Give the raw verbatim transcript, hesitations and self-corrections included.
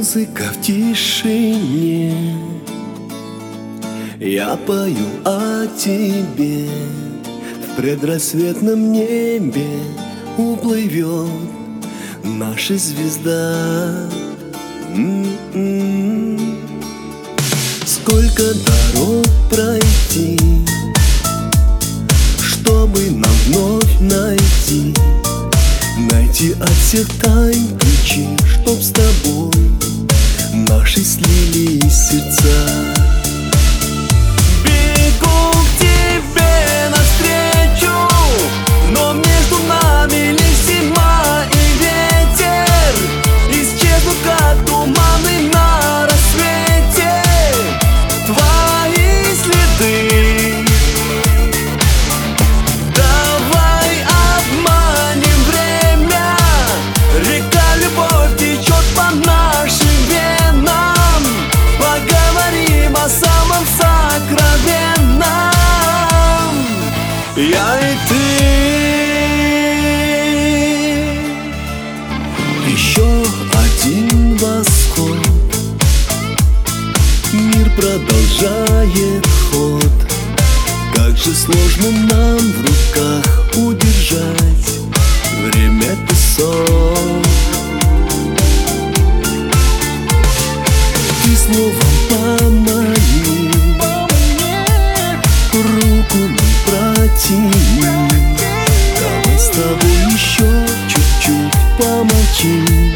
музыка в тишине. Я пою о тебе. В предрассветном небе уплывет наша звезда. М-м-м. Сколько дорог пройти, чтобы нам вновь найти, найти от всех тайн ключи, чтоб с тобой наши слились сердца. Бегу к тебе навстречу, но между нами лишь зима и ветер. Исчезнут, как туманы на рассвете, твои следы. Давай обманем время, река любовь течет по нашим венам. Поговорим о самом сокровенном, я и ты. Еще один восход, мир продолжает ход. Как же сложно нам в руках удержать время песок. Ты словом помани, руку нам протяни. Давай с тобой еще чуть-чуть помолчим.